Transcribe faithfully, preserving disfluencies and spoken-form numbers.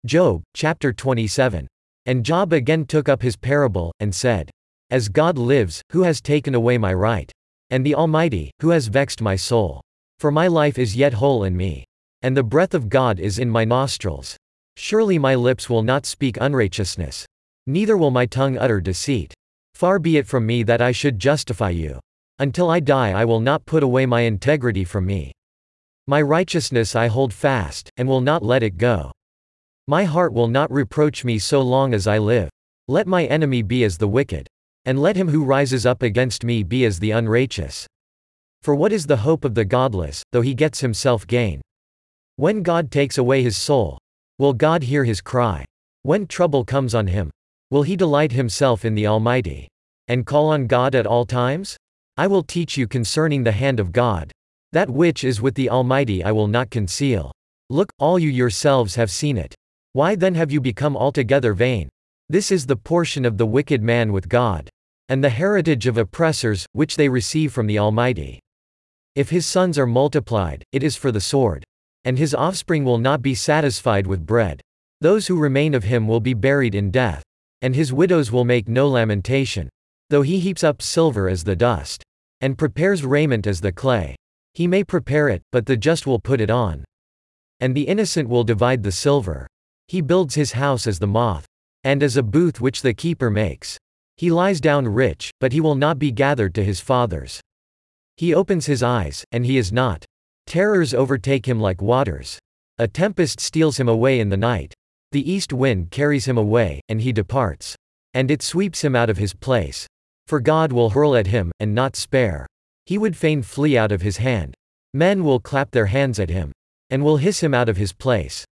Job, chapter twenty-seven. And Job again took up his parable, and said, As God lives, who has taken away my right? And the Almighty, who has vexed my soul? For my life is yet whole in me. And the breath of God is in my nostrils. Surely my lips will not speak unrighteousness. Neither will my tongue utter deceit. Far be it from me that I should justify you. Until I die I will not put away my integrity from me. My righteousness I hold fast, and will not let it go. My heart will not reproach me so long as I live. Let my enemy be as the wicked. And let him who rises up against me be as the unrighteous. For what is the hope of the godless, though he gets himself gain? When God takes away his soul, will God hear his cry? When trouble comes on him, will he delight himself in the Almighty? And call on God at all times? I will teach you concerning the hand of God. That which is with the Almighty I will not conceal. Look, all you yourselves have seen it. Why then have you become altogether vain? This is the portion of the wicked man with God, and the heritage of oppressors, which they receive from the Almighty. If his sons are multiplied, it is for the sword. And his offspring will not be satisfied with bread. Those who remain of him will be buried in death. And his widows will make no lamentation. Though he heaps up silver as the dust, and prepares raiment as the clay. He may prepare it, but the just will put it on. And the innocent will divide the silver. He builds his house as the moth, and as a booth which the keeper makes. He lies down rich, but he will not be gathered to his fathers. He opens his eyes, and he is not. Terrors overtake him like waters. A tempest steals him away in the night. The east wind carries him away, and he departs. And it sweeps him out of his place. For God will hurl at him, and not spare. He would fain flee out of his hand. Men will clap their hands at him, and will hiss him out of his place.